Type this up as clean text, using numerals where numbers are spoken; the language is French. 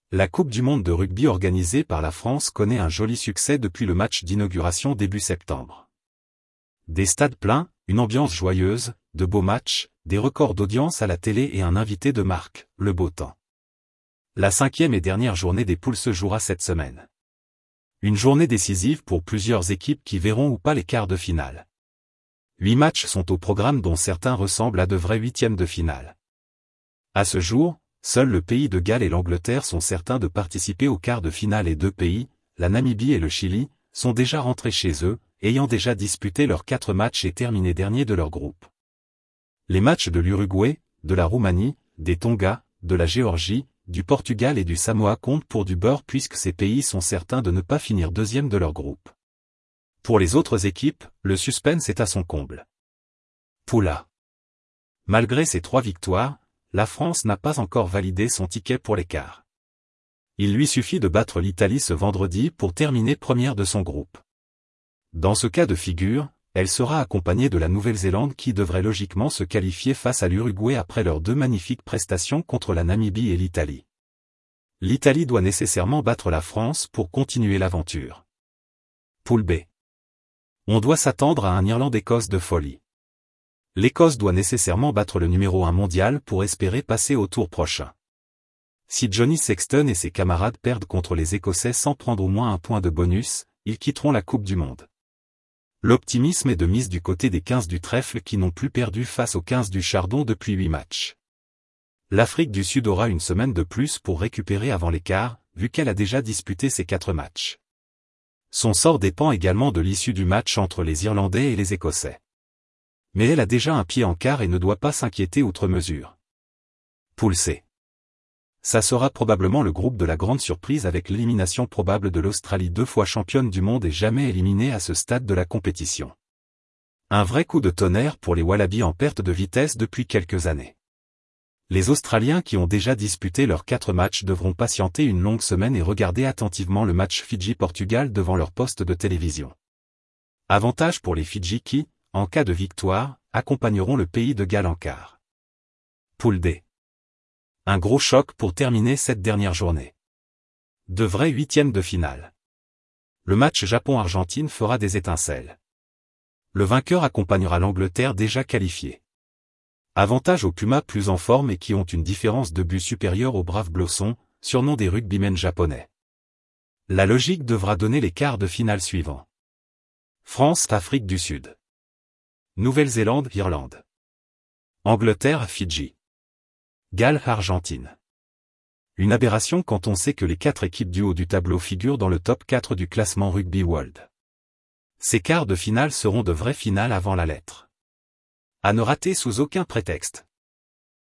La Coupe du monde de rugby organisée par la France connaît un joli succès depuis le match d'inauguration début septembre. Des stades pleins, une ambiance joyeuse, de beaux matchs, des records d'audience à la télé et un invité de marque, le beau temps. La 5e et dernière journée des poules se jouera cette semaine. Une journée décisive pour plusieurs équipes qui verront ou pas les quarts de finale. 8 matchs sont au programme dont certains ressemblent à de vrais huitièmes de finale. À ce jour, seuls le pays de Galles et l'Angleterre sont certains de participer aux quarts de finale et 2 pays, la Namibie et le Chili, sont déjà rentrés chez eux, ayant déjà disputé leurs 4 matchs et terminé dernier de leur groupe. Les matchs de l'Uruguay, de la Roumanie, des Tonga, de la Géorgie, du Portugal et du Samoa comptent pour du beurre puisque ces pays sont certains de ne pas finir deuxième de leur groupe. Pour les autres équipes, le suspense est à son comble. Poule A. Malgré ses 3 victoires, la France n'a pas encore validé son ticket pour les quarts. Il lui suffit de battre l'Italie ce vendredi pour terminer première de son groupe. Dans ce cas de figure, elle sera accompagnée de la Nouvelle-Zélande qui devrait logiquement se qualifier face à l'Uruguay après leurs 2 magnifiques prestations contre la Namibie et l'Italie. L'Italie doit nécessairement battre la France pour continuer l'aventure. Poule B. On doit s'attendre à un Irlande-Écosse de folie. L'Écosse doit nécessairement battre le numéro 1 mondial pour espérer passer au tour prochain. Si Johnny Sexton et ses camarades perdent contre les Écossais sans prendre au moins un point de bonus, ils quitteront la Coupe du Monde. L'optimisme est de mise du côté des 15 du trèfle qui n'ont plus perdu face aux 15 du chardon depuis 8 matchs. L'Afrique du Sud aura une semaine de plus pour récupérer avant les quarts, vu qu'elle a déjà disputé ses 4 matchs. Son sort dépend également de l'issue du match entre les Irlandais et les Écossais. Mais elle a déjà un pied en quart et ne doit pas s'inquiéter outre mesure. Poule C. Ça sera probablement le groupe de la grande surprise avec l'élimination probable de l'Australie 2 fois championne du monde et jamais éliminée à ce stade de la compétition. Un vrai coup de tonnerre pour les Wallabies en perte de vitesse depuis quelques années. Les Australiens qui ont déjà disputé leurs 4 matchs devront patienter une longue semaine et regarder attentivement le match Fidji-Portugal devant leur poste de télévision. Avantage pour les Fidji qui, en cas de victoire, accompagneront le pays de Galles en quart. Poule D. Un gros choc pour terminer cette dernière journée. De vrais huitièmes de finale. Le match Japon-Argentine fera des étincelles. Le vainqueur accompagnera l'Angleterre déjà qualifiée. Avantage aux Pumas plus en forme et qui ont une différence de but supérieure aux braves Blossons, surnom des rugbymen japonais. La logique devra donner les quarts de finale suivants. France-Afrique du Sud. Nouvelle-Zélande-Irlande. Angleterre-Fidji. Galles-Argentine. Une aberration quand on sait que les 4 équipes du haut du tableau figurent dans le top 4 du classement Rugby World. Ces quarts de finale seront de vraies finales avant la lettre. À ne rater sous aucun prétexte.